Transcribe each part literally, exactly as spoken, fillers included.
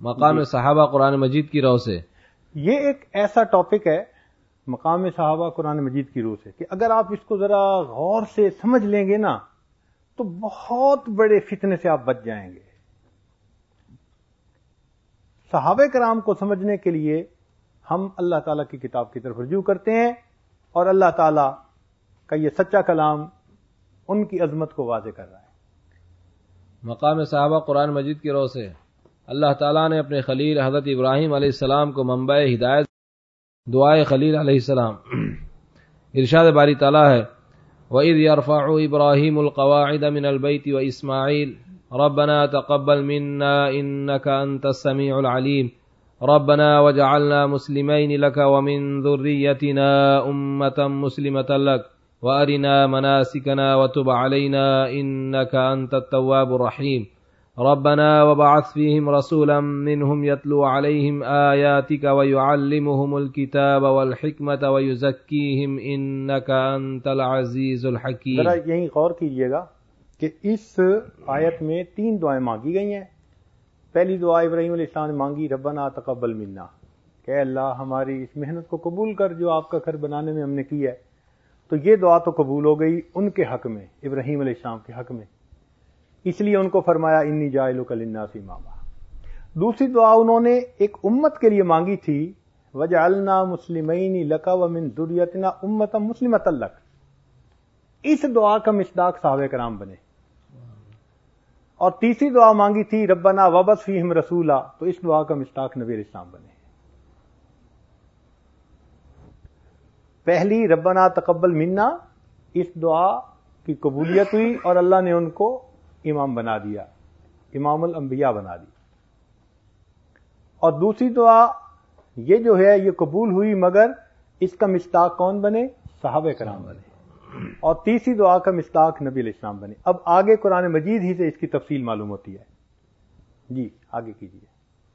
مقام صحابہ قرآن مجید کی رو سے. یہ ایک ایسا ٹاپک ہے مقام صحابہ قرآن مجید کی روح سے کہ اگر آپ اس کو ذرا غور سے سمجھ لیں گے نا تو بہت بڑے فتنے سے آپ بچ جائیں گے. صحابہ کرام کو سمجھنے کے لیے ہم اللہ تعالیٰ کی کتاب کی طرف رجوع کرتے ہیں اور اللہ تعالیٰ کا یہ سچا کلام ان کی عظمت کو واضح کر رہا ہے. مقام صحابہ قرآن مجید کی رو سے اللہ تعالیٰ نے اپنے خلیل حضرت ابراہیم علیہ السلام کو منبع ہدایت دعائے خلیل علیہ السلام. ارشاد باری تعالیٰ ہے وَإِذْ يَرْفَعُ إِبْرَاهِيمُ الْقَوَاعِدَ مِنَ الْبَيْتِ وَإِسْمَاعِيلُ رَبَّنَا تَقَبَّلْ مِنَّا إِنَّكَ أَنْتَ السَّمِيعُ الْعَلِيمُ رَبَّنَا وَاجْعَلْنَا مُسْلِمَيْنِ لَكَ وَمِنْ ذُرِّيَّتِنَا أُمَّةً مُسْلِمَةً لَكَ وَأَرِنَا مَنَاسِكَنَا وَتُبْ عَلَيْنَا إِنَّكَ أَنْتَ التَّوَّابُ الرَّحِيمُ ربنا وبعث فيهم رسولا منهم يتلو عليهم آياتك ويعلمهم الكتاب والحكمة ويزكيهم إنك أنت العزيز الحكيم. ذرا یہیں غور کیجئے گا کہ اس آیت میں تین دعائیں مانگی گئی ہیں. پہلی دعا ابراہیم علیہ السلام نے مانگی ربنا تقبل منا کہ اللہ ہماری اس محنت کو قبول کر جو آپ کا گھر بنانے میں ہم نے کی ہے. تو یہ دعا تو قبول ہو گئی ان کے حق میں، ابراہیم علیہ السلام کے حق میں، اس لیے ان کو فرمایا انی جاعلک للناس اماما. دوسری دعا انہوں نے ایک امت کے لیے مانگی تھی وجعلنا مسلمین لک ومن ذریتنا امۃ مسلمۃ لک. اس دعا کا مصداق صحابہ کرام بنے. اور تیسری دعا مانگی تھی ربنا وابعث فیہم رسولا، تو اس دعا کا مصداق نبی علیہ السلام بنے. پہلی ربنا تقبل منا، اس دعا کی قبولیت ہوئی اور اللہ نے ان کو امام بنا دیا، امام الانبیاء بنا دی. اور دوسری دعا یہ جو ہے یہ قبول ہوئی مگر اس کا مصداق کون بنے؟ صحابہ کرام بنے. اور تیسری دعا کا مصداق نبی علیہ السلام بنے. اب آگے قرآن مجید ہی سے اس کی تفصیل معلوم ہوتی ہے. جی آگے کیجیے،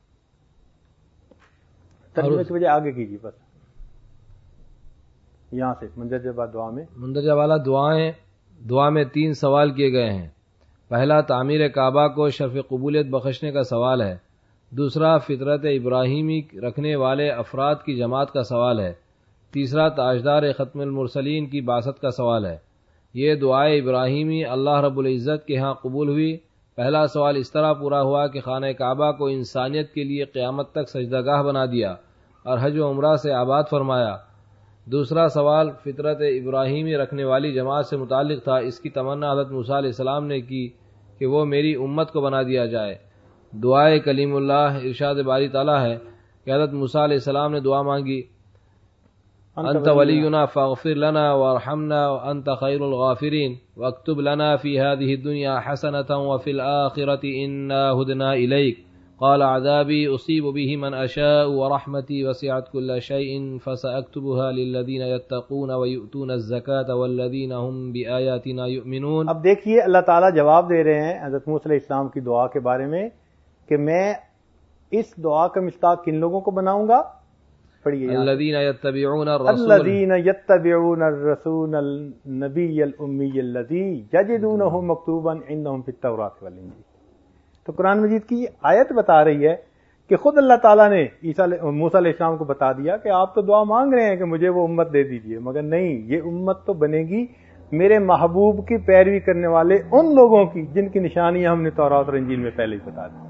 ترجمے کی وجہ آگے کیجیے، بس یہاں سے مندرجہ بعد دعا میں مندرجہ والا دعائیں دعا میں تین سوال کیے گئے ہیں. پہلا تعمیر کعبہ کو شرف قبولیت بخشنے کا سوال ہے. دوسرا فطرت ابراہیمی رکھنے والے افراد کی جماعت کا سوال ہے. تیسرا تاجدار ختم المرسلین کی بعثت کا سوال ہے. یہ دعائے ابراہیمی اللہ رب العزت کے ہاں قبول ہوئی. پہلا سوال اس طرح پورا ہوا کہ خانہ کعبہ کو انسانیت کے لیے قیامت تک سجدہ گاہ بنا دیا اور حج و عمرہ سے آباد فرمایا. دوسرا سوال فطرت ابراہیمی رکھنے والی جماعت سے متعلق تھا. اس کی تمنا حضرت موسیٰ علیہ السلام نے کی کہ وہ میری امت کو بنا دیا جائے. دعائے کلیم اللہ ارشاد باری تعالیٰ ہے کہ حضرت موسیٰ علیہ السلام نے دعا مانگی انت ولینا فاغفر لنا وارحمنا وانت خیر الغافرین واکتب لنا فی هذه الدنیا حسنة وفی الآخرة انا ہدنا الیک قال عذابی اصیب به من اشاء ورحمتی وسعت كل شیء فسأکتبها للذین یتقون ویؤتون الزکاة والذین هم بآیاتنا یؤمنون. اب دیکھیے اللہ تعالیٰ جواب دے رہے ہیں حضرت موسیٰ علیہ السلام کی دعا کے بارے میں کہ میں اس دعا کا مصداق کن لوگوں کو بناؤں گا؟ پڑھیے الذین یتبعون الرسول الذین یتبعون الرسول النبی الامی الذی یجدونہ مکتوبا عندہم فی التوراۃ والانجیل. تو قرآن مجید کی آیت بتا رہی ہے کہ خود اللہ تعالیٰ نے عیسیٰ موسیٰ علیہ السلام کو بتا دیا کہ آپ تو دعا مانگ رہے ہیں کہ مجھے وہ امت دے دیجئے، مگر نہیں، یہ امت تو بنے گی میرے محبوب کی پیروی کرنے والے ان لوگوں کی جن کی نشانیاں ہم نے تورات اور انجیل میں پہلے ہی بتا دی.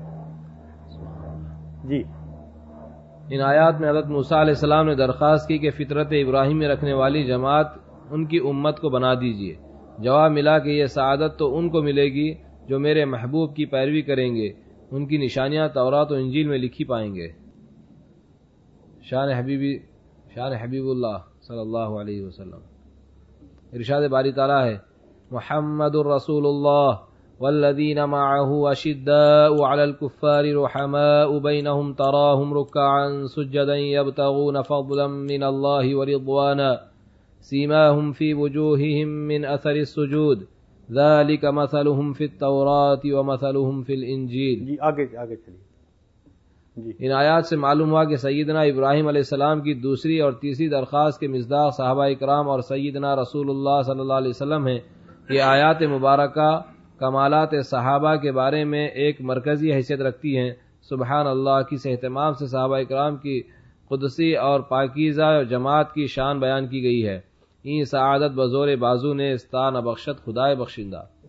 جی ان آیات میں حضرت موسیٰ علیہ السلام نے درخواست کی کہ فطرت ابراہیم میں رکھنے والی جماعت ان کی امت کو بنا دیجیے. جواب ملا کہ یہ سعادت تو ان کو ملے گی جو میرے محبوب کی پیروی کریں گے، ان کی نشانیاں تورات و انجیل میں لکھی پائیں گے. شان حبیبی شان حبیب اللہ صلی اللہ علیہ وسلم. ارشاد باری تعالیٰ ہے محمد الرسول اللہ والذین معه اشداء علی الکفار رحماء بینہم تراہم رکعا سجدا یبتغون فضلا من اللہ ورضوانا سیماہم فی وجوہہم من اثر السجود ذلك مثلهم في التوراة ومثلهم في الانجیل. جی آگے آگے چلیے. جی ان آیات سے معلوم ہوا کہ سیدنا ابراہیم علیہ السلام کی دوسری اور تیسری درخواست کے مصداق صحابہ کرام اور سیدنا رسول اللہ صلی اللہ علیہ وسلم ہیں. یہ آیات مبارکہ کمالات صحابہ کے بارے میں ایک مرکزی حیثیت رکھتی ہیں سبحان اللہ کس اہتمام سے صحابہ اکرام کی قدسی اور پاکیزہ جماعت کی شان بیان کی گئی ہے۔ این سعادت بزور بازو نے استا نبخشت خدائے بخشندہ۔